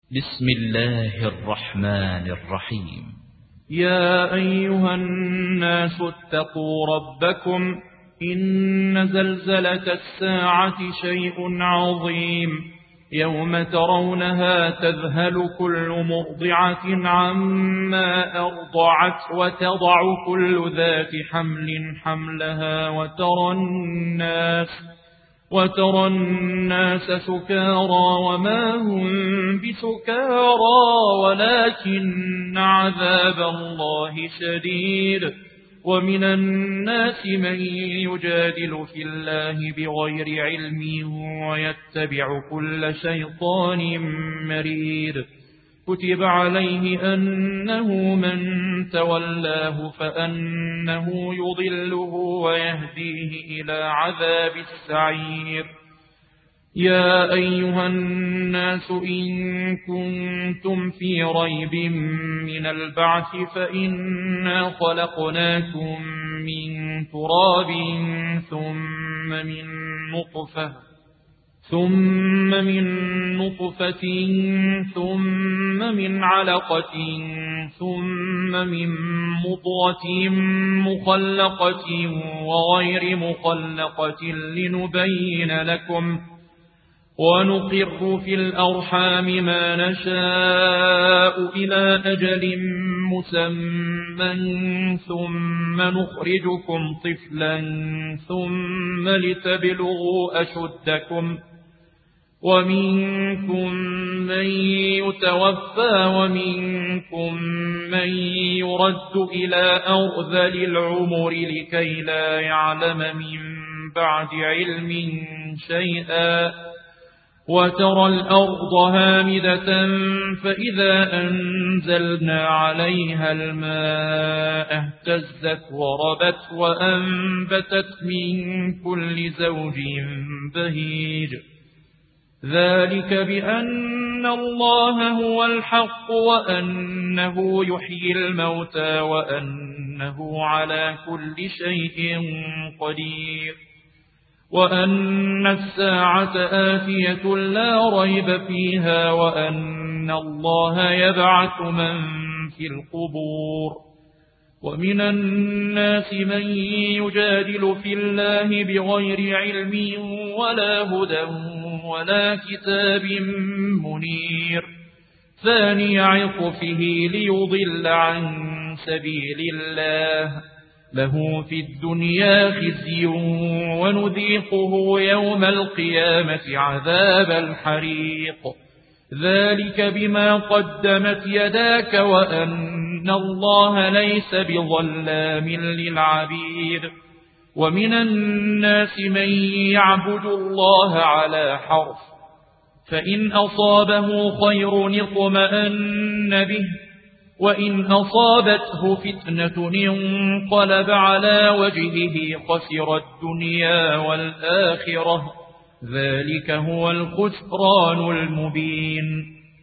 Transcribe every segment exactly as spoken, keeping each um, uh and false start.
بسم الله الرحمن الرحيم. يا أيها الناس اتقوا ربكم إن زلزلة الساعة شيء عظيم يوم ترونها تذهل كل مرضعة عما أرضعت وتضع كل ذات حمل حملها وترى الناس وترى الناس سكارى وما هم بسكارى ولكن عذاب الله شديد. ومن الناس من يجادل في الله بغير علم ويتبع كل شيطان مريد. كتب عليه أنه من تولاه فأنه يضله ويهديه إلى عذاب السعير. يا أيها الناس إن كنتم في ريب من البعث فإنا خلقناكم من تراب ثم من نطفة ثم من نطفة ثم من علقة ثم من مضغة مخلقة وغير مخلقة لنبين لكم ونقر في الأرحام ما نشاء إلى أجل مسمى ثم نخرجكم طفلا ثم لتبلغوا أشدكم ومنكم من يتوفى ومنكم من يرد إلى أرذل العمر لكي لا يعلم من بعد علم شيئا. وترى الأرض هامدة فإذا أنزلنا عليها الماء اهتزت وربت وأنبتت من كل زوج بهيج. ذلك بأن الله هو الحق وأنه يحيي الموتى وأنه على كل شيء قدير وأن الساعة آتية لا ريب فيها وأن الله يبعث من في القبور. ومن الناس من يجادل في الله بغير علم ولا هدى ولا كتاب منير ثاني عطفه ليضل عن سبيل الله له في الدنيا خزي ونذيقه يوم القيامة عذاب الحريق. ذلك بما قدمت يداك وأن الله ليس بظلام للعبيد. ومن الناس من يعبد الله على حرف فإن أصابه خير اطمأن به وإن أصابته فتنة انقلب على وجهه خسر الدنيا والآخرة ذلك هو الخسران المبين.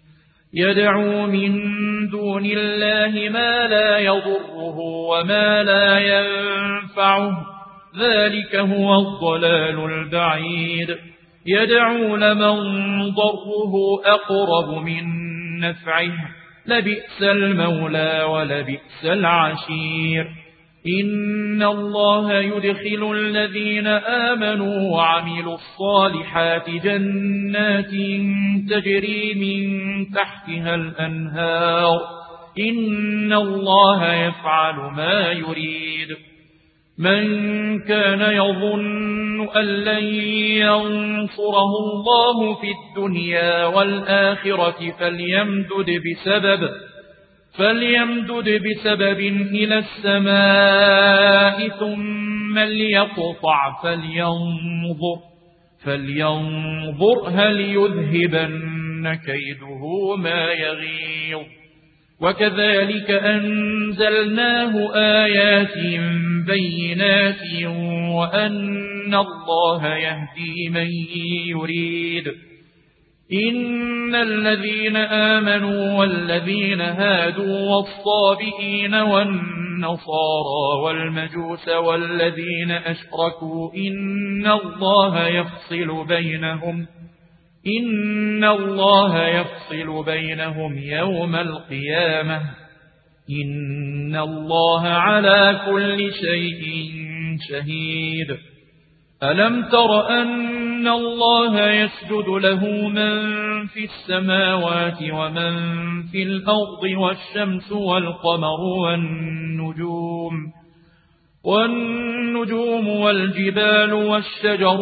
يدعو من دون الله ما لا يضره وما لا ينفعه ذلك هو الضلال البعيد. يدعو لمن ضره أقرب من نفعه لبئس المولى ولبئس العشير. إن الله يدخل الذين آمنوا وعملوا الصالحات جنات تجري من تحتها الأنهار إن الله يفعل ما يريد. من كان يظن أن لن ينصره الله في الدنيا والآخرة فليمدد بسبب فليمدد بسبب إلى السماء ثم ليقطع فلينظر فلينظر هل يذهبن كيده ما يغيظ. وكذلك أنزلناه آيات بينات وأن الله يهدي من يريد. إن الذين آمنوا والذين هادوا والصابئين والنصارى والمجوس والذين أشركوا إن الله يفصل بينهم إن الله يفصل بينهم يوم القيامة إن الله على كل شيء شهيد ألم تر أن الله يسجد له من في السماوات ومن في الأرض والشمس والقمر والنجوم والنجوم والجبال والشجر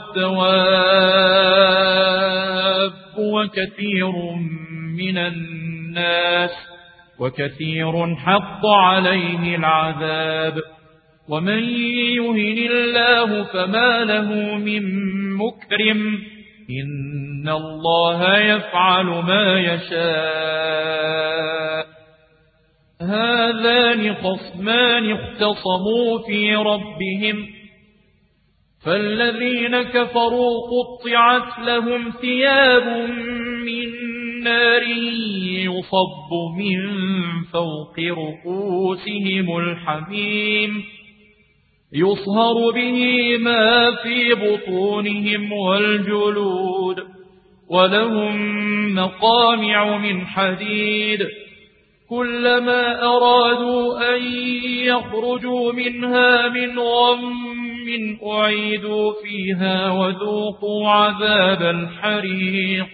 والدواب وكثير من الناس وكثير حق عليه العذاب ومن يهن الله فما له من مكرم إن الله يفعل ما يشاء هذان خصمان اختصموا في ربهم فالذين كفروا قطعت لهم ثياب من نار يصب من فوق رؤوسهم الحميم يصهر به ما في بطونهم والجلود ولهم مقامع من حديد كلما أرادوا أن يخرجوا منها من غم أعيدوا فيها وذوقوا عذاب الحريق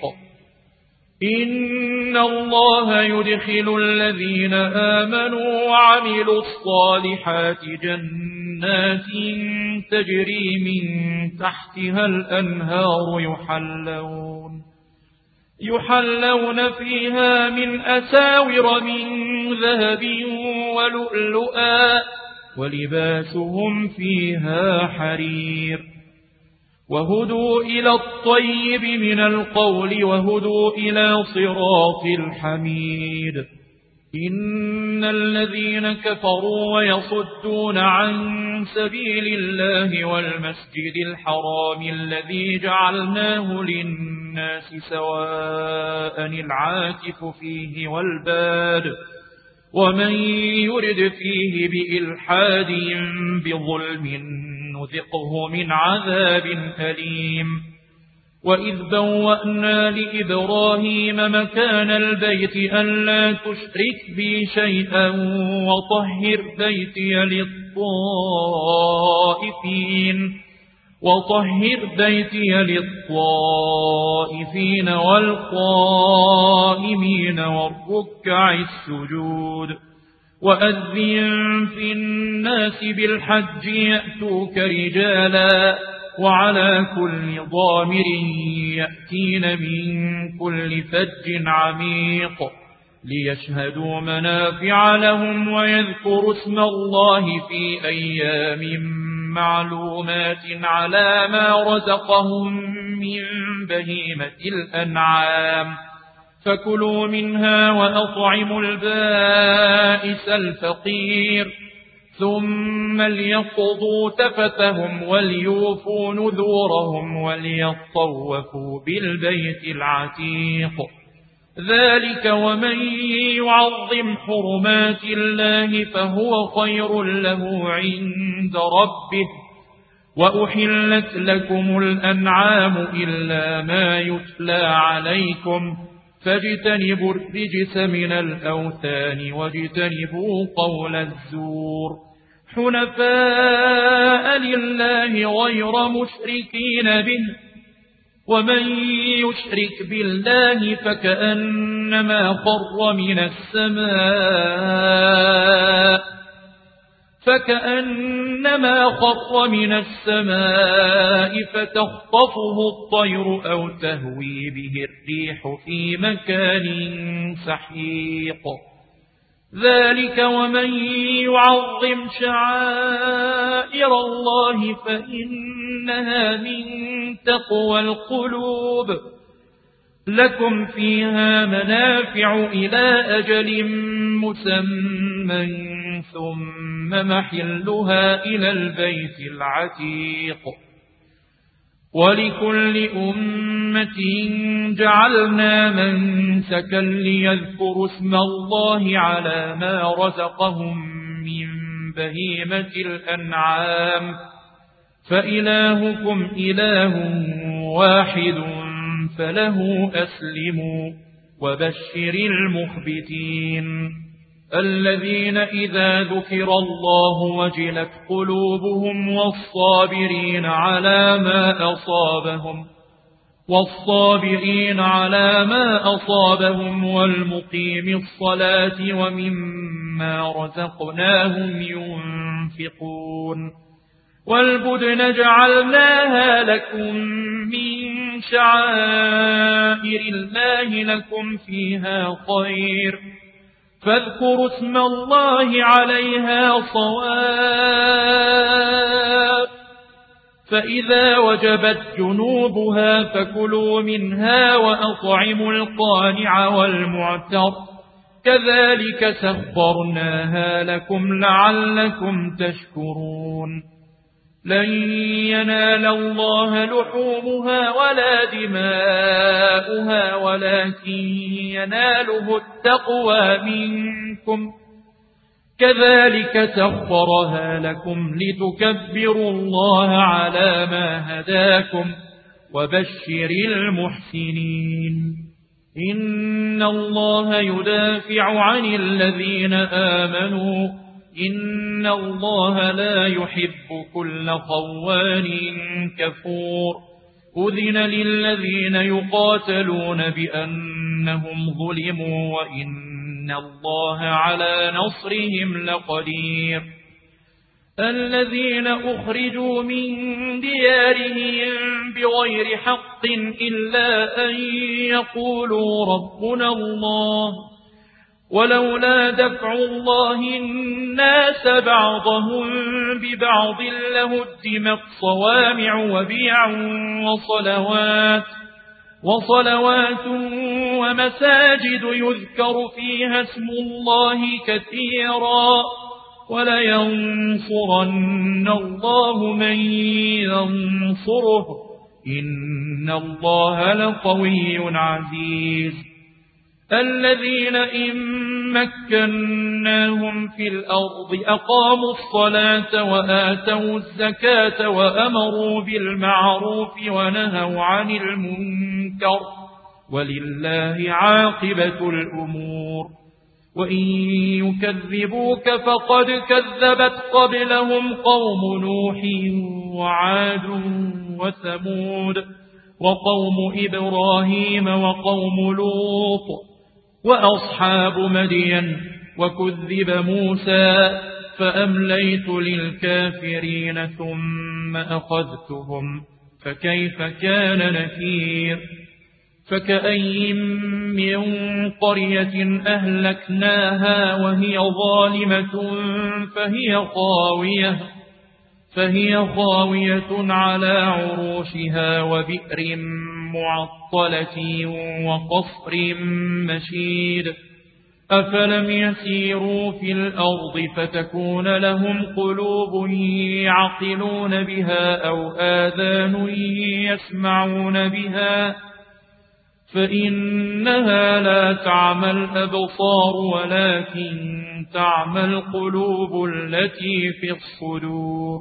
إن الله يدخل الذين آمنوا وعملوا الصالحات جنات تجري من تحتها الأنهار يحلون يحلون فيها من أساور من ذهب ولؤلؤا ولباسهم فيها حرير وهدوا إلى الطيب من القول وهدوا إلى صراط الحميد إن الذين كفروا ويصدون عن سبيل الله والمسجد الحرام الذي جعلناه للناس سواء العاكف فيه والباد ومن يرد فيه بإلحاد بظلم نذقه من عذاب أليم وإذ بوأنا لإبراهيم مكان البيت ألا تشرك بي شيئا وطهر بيتي للطائفين وطهر بيتي للطائفين والقائمين والركع السجود وأذن في الناس بالحج يأتوك رجالا وعلى كل ضامر يأتين من كل فج عميق ليشهدوا منافع لهم ويذكروا اسم الله في أيام معلومات على ما رزقهم من بهيمة الأنعام فكلوا منها وأطعموا البائس الفقير ثم ليقضوا تفتهم وليوفوا نذورهم وليطوفوا بالبيت العتيق ذلك ومن يعظم حرمات الله فهو خير له عند ربه وأحلت لكم الأنعام إلا ما يتلى عليكم فاجتنبوا الرجس من الأوثان واجتنبوا قول الزور حنفاء لله غير مشركين به ومن يشرك بالله فكأنما خر من السماء فكأنما خر من السماء فتخطفه الطير أو تهوي به الريح في مكان سحيق ذلك ومن يعظم شعائر الله فإنها من تقوى القلوب لكم فيها منافع إلى أجل مسمى ثم محلها إلى البيت العتيق ولكل أمة جعلنا منسكا ليذكروا اسم الله على ما رزقهم من بهيمة الأنعام فإلهكم إله واحد فله أسلموا وبشر المخبتين الذين إذا ذكر الله وجلت قلوبهم والصابرين على ما أصابهم والصابرين على ما أصابهم والمقيم الصلاة ومما رزقناهم ينفقون والبدن جعلناها لكم من شعائر الله لكم فيها خير فاذكروا اسم الله عليها صواف فإذا وجبت جنوبها فكلوا منها وأطعموا القانع والمعتر كذلك سخرناها لكم لعلكم تشكرون لن ينال الله لحومها ولا دماؤها ولكن يناله التقوى منكم كذلك سخرها لكم لتكبروا الله على ما هداكم وبشر المحسنين إن الله يدافع عن الذين آمنوا إن الله لا يحب كل خوان كفور أذن للذين يقاتلون بأنهم ظلموا وإن الله على نصرهم لقدير الذين أخرجوا من ديارهم بغير حق إلا أن يقولوا ربنا الله ولولا دفع الله الناس بعضهم ببعض لهدمت صوامع وبيع وصلوات وصلوات ومساجد يذكر فيها اسم الله كثيرا ولينصرن الله من ينصره إن الله لقوي عزيز الذين إن مكناهم في الأرض أقاموا الصلاة وآتوا الزكاة وأمروا بالمعروف ونهوا عن المنكر ولله عاقبة الأمور وإن يكذبوك فقد كذبت قبلهم قوم نوح وعاد وثمود وقوم إبراهيم وقوم لوط وأصحاب مدين وكذب موسى فأمليت للكافرين ثم أخذتهم فكيف كان نكير فكأي من قرية أهلكناها وهي ظالمة فهي خاوية فهي خاوية على عروشها وبئر معطلة وقصر مشيد أفلم يسيروا في الأرض فتكون لهم قلوب يعقلون بها أو آذان يسمعون بها فإنها لا تعمى الأبصار ولكن تعمى القلوب التي في الصدور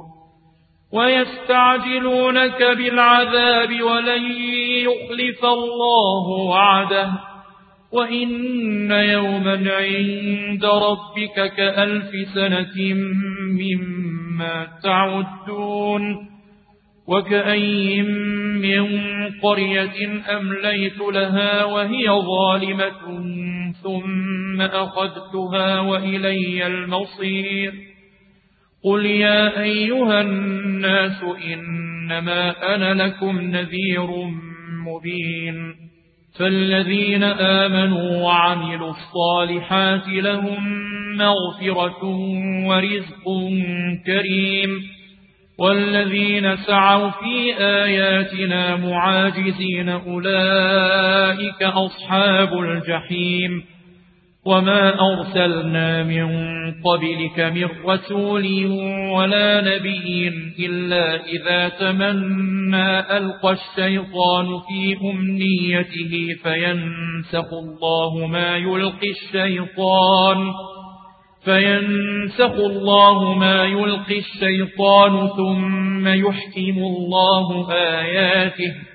ويستعجلونك بالعذاب ولن يخلف الله وعده وإن يوما عند ربك كألف سنة مما تعدون وكأي من قرية أمليت لها وهي ظالمة ثم أخذتها وإلي المصير قل يا أيها الناس إنما أنا لكم نذير مبين فالذين آمنوا وعملوا الصالحات لهم مغفرة ورزق كريم والذين سعوا في آياتنا معاجزين أولئك أصحاب الجحيم وما أرسلنا من قبلك من رسول ولا نبي إلا إذا تمنى ألقى الشيطان في أمنيته فينسخ الله ما يلقي الشيطان فينسخ الله ما يلقي الشيطان ثم يحكم الله آياته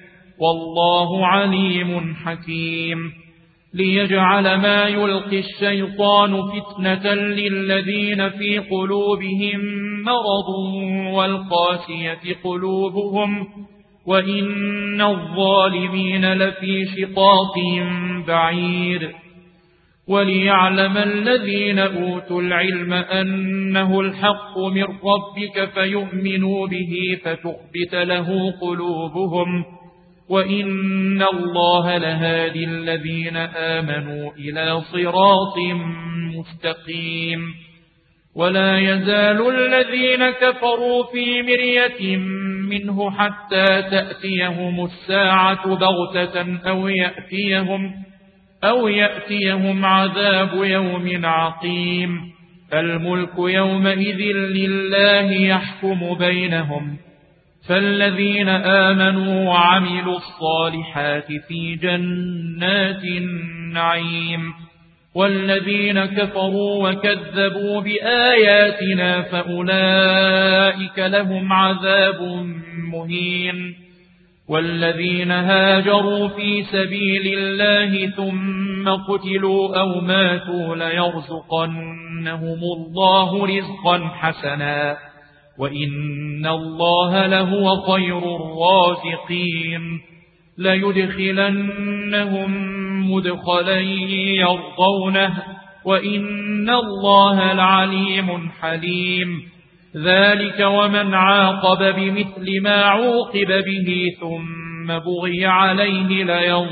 والله عليم حكيم ليجعل ما يلقي الشيطان فتنة للذين في قلوبهم مرض والقاسية قلوبهم وإن الظالمين لفي شقاق بعيد وليعلم الذين أوتوا العلم أنه الحق من ربك فيؤمنوا به فتخبت له قلوبهم وإن الله لهادي الذين آمنوا إلى صراط مستقيم ولا يزال الذين كفروا في مرية منه حتى تأتيهم الساعة بغتة أو يأتيهم أو يأتيهم عذاب يوم عقيم الملك يومئذ لله يحكم بينهم فالذين آمنوا وعملوا الصالحات في جنات النعيم والذين كفروا وكذبوا بآياتنا فأولئك لهم عذاب مهين والذين هاجروا في سبيل الله ثم قتلوا أو ماتوا ليرزقنهم الله رزقا حسنا وإن الله لهو خير الرازقين ليدخلنهم مدخلا يرضونه وإن الله لعليم حليم ذلك ومن عاقب بمثل ما عوقب به ثم بغي عليه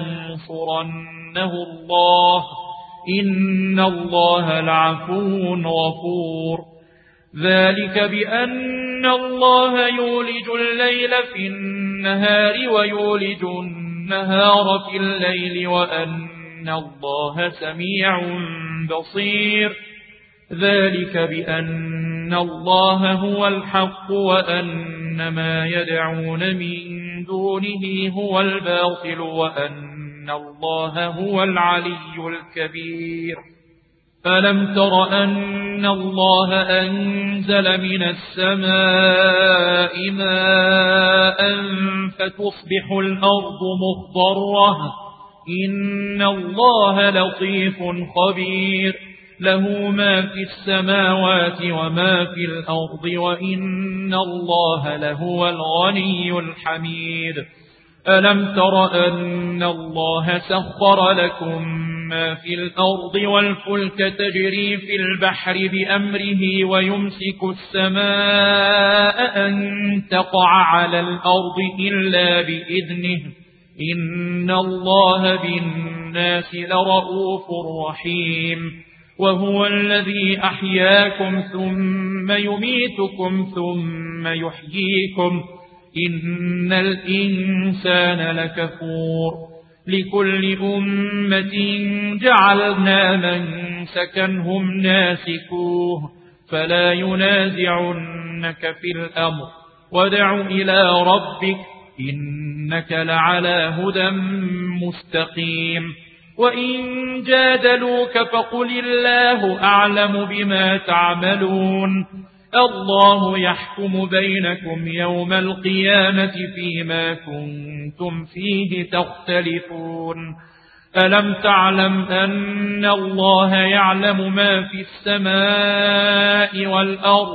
لينصرنه الله إن الله لعفو غفور ذلك بأن الله يولج الليل في النهار ويولج النهار في الليل وأن الله سميع بصير ذلك بأن الله هو الحق وأن ما يدعون من دونه هو الباطل وأن الله هو العلي الكبير ألم تر أن الله أنزل من السماء ماء فتصبح الأرض مخضرة إن الله لطيف خبير له ما في السماوات وما في الأرض وإن الله لهو الغني الحميد ألم تر أن الله سخر لكم ما في الأرض والفلك تجري في البحر بأمره ويمسك السماء أن تقع على الأرض إلا بإذنه إن الله بالناس لرؤوف رحيم وهو الذي أحياكم ثم يميتكم ثم يحييكم إن الإنسان لكفور لكل أمة جعلنا منسكا هم ناسكوه فلا ينازعنك في الأمر وادع إلى ربك إنك لعلى هدى مستقيم وإن جادلوك فقل الله أعلم بما تعملون الله يحكم بينكم يوم القيامة فيما كنتم فيه تختلفون ألم تعلم أن الله يعلم ما في السماء والأرض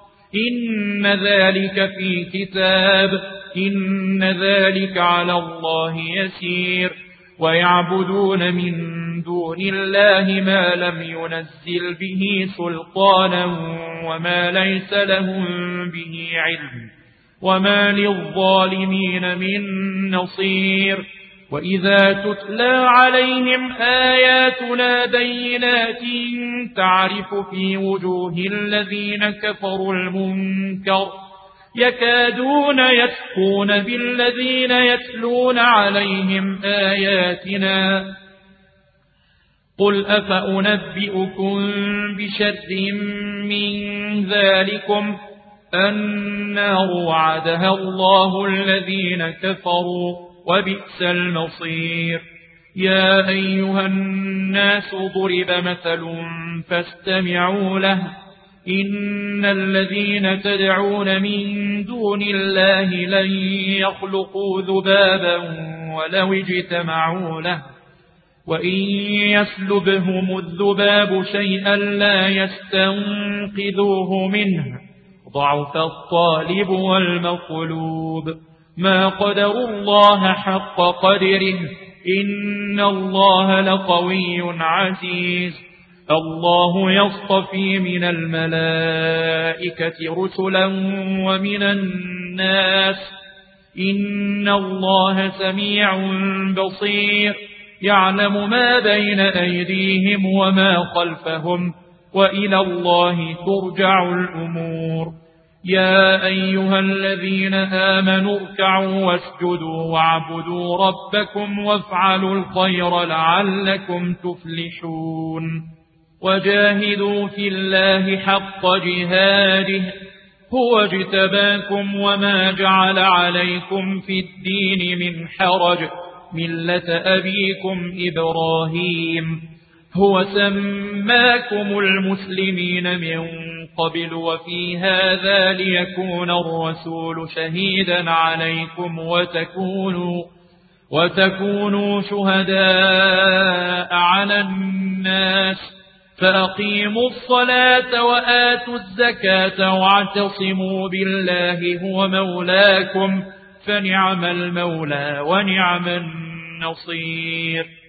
إن ذلك في كتاب إن ذلك على الله يسير ويعبدون من دون الله ما لم ينزل به سلطانا وما ليس لهم به علم وما للظالمين من نصير وإذا تتلى عليهم آياتنا بينات تعرف في وجوه الذين كفروا المنكر يكادون يسقون بالذين يتلون عليهم آياتنا قل أفأنبئكم بشر من ذلكم النار وعدها الله الذين كفروا وبئس المصير يا أيها الناس ضرب مثل فاستمعوا له إن الذين تدعون من دون الله لن يخلقوا ذبابا ولو اجتمعوا له وإن يسلبهم الذباب شيئا لا يستنقذوه منه ضعف الطالب والمطلوب ما قدروا الله حق قدره إن الله لقوي عزيز الله يصطفي من الملائكة رسلا ومن الناس إن الله سميع بصير يعلم ما بين أيديهم وما خلفهم وإلى الله ترجع الأمور يا أيها الذين آمنوا اركعوا واسجدوا واعبدوا ربكم وافعلوا الخير لعلكم تفلحون وجاهدوا في الله حق جهاده هو اجتباكم وما جعل عليكم في الدين من حرج ملة أبيكم إبراهيم هو سماكم المسلمين من قبل وفي هذا ليكون الرسول شهيدا عليكم وتكونوا, وتكونوا شهداء على الناس فأقيموا الصلاة وآتوا الزكاة واعتصموا بالله هو مولاكم فنعم المولى ونعم النصير